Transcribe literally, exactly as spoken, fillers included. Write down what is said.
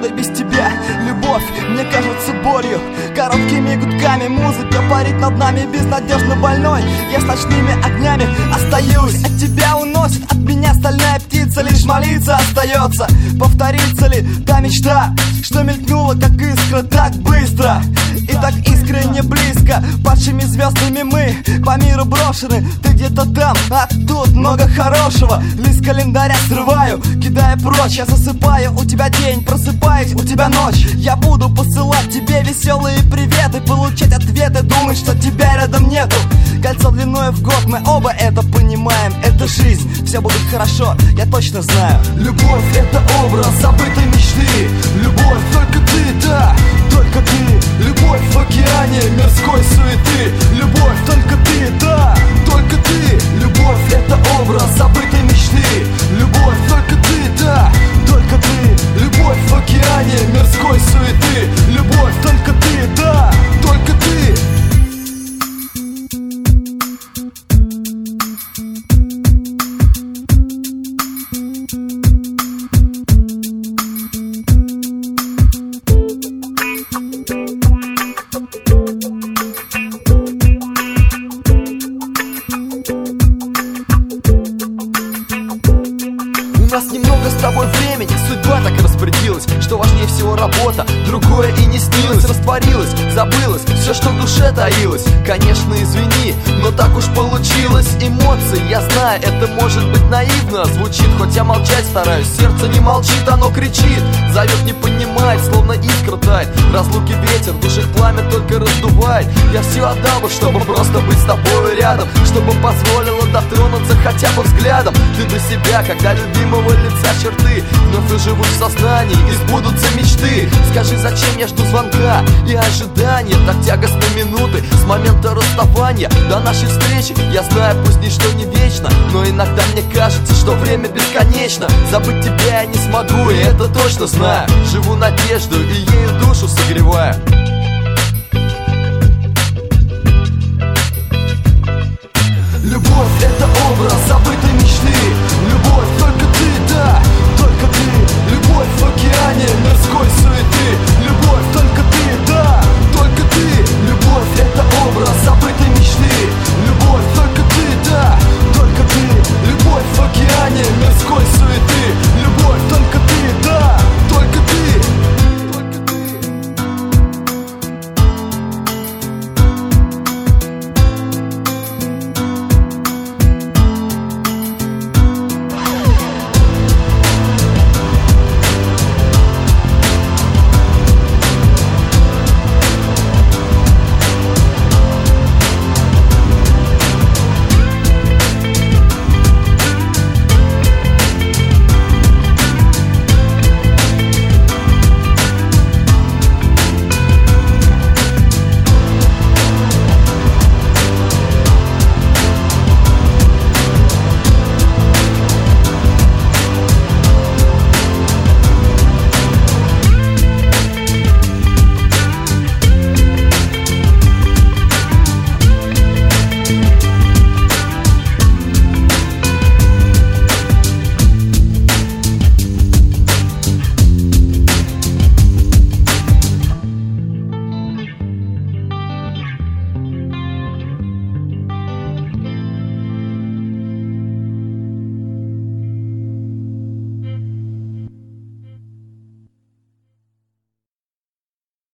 годы без тебя. Любовь мне кажется болью, короткими гудками музыка парит над нами, безнадежно больной. Я с ночными огнями остаюсь, от тебя уносит, от меня стальная птица. Лишь молиться остается, повторится ли та мечта, что мелькнула как искра так быстро и так искренне близко. Падшими звездами мы по миру брошены. Ты где-то там, а тут много хорошего. Лист календаря срываю, кидая прочь. Я засыпаю, у тебя день, просыпаюсь, у тебя ночь. Я буду посылать тебе веселые приветы, получать ответы, думать, что тебя рядом нету. Кольцо длиной в год, мы оба это понимаем. Это жизнь, все будет хорошо, я точно знаю. Любовь — это образ забытой мечты. Любовь — только ты, да, только ты. Любовь в океане мирской суеты. Любовь — только ты, да, только ты. Любовь — это образ забытой мечты. Любовь — только ты, да, только ты. Любовь в океане мирской суеты. Любовь — только ты, да, только ты. У нас немного с тобой времени, судьба так распорядилась, что важнее всего работа, другое и не снилось. Растворилось, забылось, все, что в душе таилось. Конечно, извини, но так уж получилось. Эмоции, я знаю, это может быть наивно звучит, хоть я молчать стараюсь, сердце не молчит, оно кричит, зовет, не понимает, словно искра тает. Разлуки ветер, в душе пламя только раздувает. Я все отдал бы, чтобы просто быть с тобой рядом, чтобы позволило дотронуться хотя бы взглядом. Ты для себя, когда любимого лица черты вновь оживут в сознании и сбудутся мечты. Скажи, зачем я жду звонка и ожидания, так тягостны минуты с момента расставания до нашей встречи. Я знаю, пусть ничто не вечно, но иногда мне кажется, что время бесконечно. Забыть тебя я не смогу, и это точно знаю. Живу надеждой и ею душу согреваю.